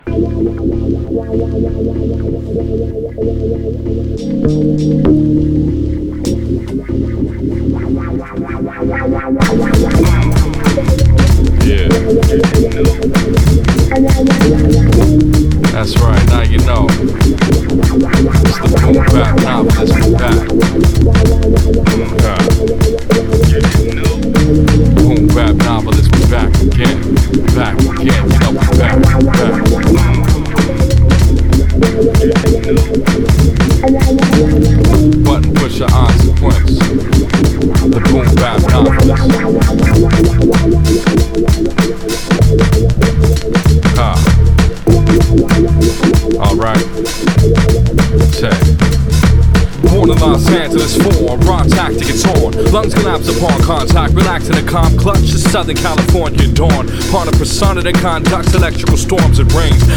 Yeah. That's right, now you know. It's the boom bap novelist, we back. Boom bap novelist, we back again. Back again, you know we back. Button pusher on sequence. The boom bap novelist. Alright. Check. Born in Los Angeles, form, raw tactic and torn. Lungs collapse upon contact, relax in a calm clutch. The Southern California dawn. Part of persona that conducts electrical storms and rains.